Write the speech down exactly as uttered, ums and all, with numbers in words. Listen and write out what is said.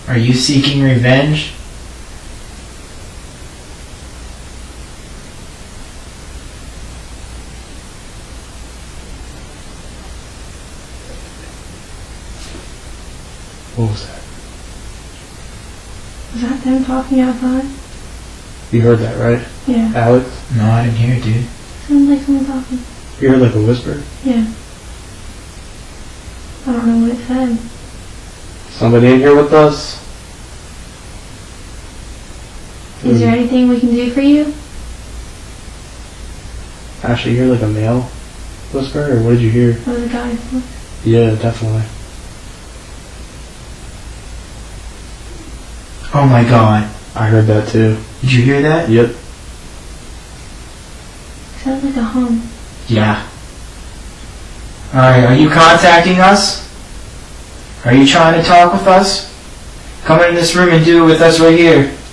Are you seeking revenge? What was that? Was that them talking outside? You heard that, right? Yeah. Alex? No, I didn't hear it, dude. Sounds like someone talking. You heard like a whisper? Yeah. I don't know what it said. Somebody in here with us? Is there anything we can do for you? Actually, you hear like a male whisper, or what did you hear? That was a guy's voice. Yeah, definitely. Oh my god. I heard that too. Did you hear that? Yep. Sounds like a hum. Yeah. Alright, are you contacting us? Are you trying to talk with us? Come in this room and do it with us right here.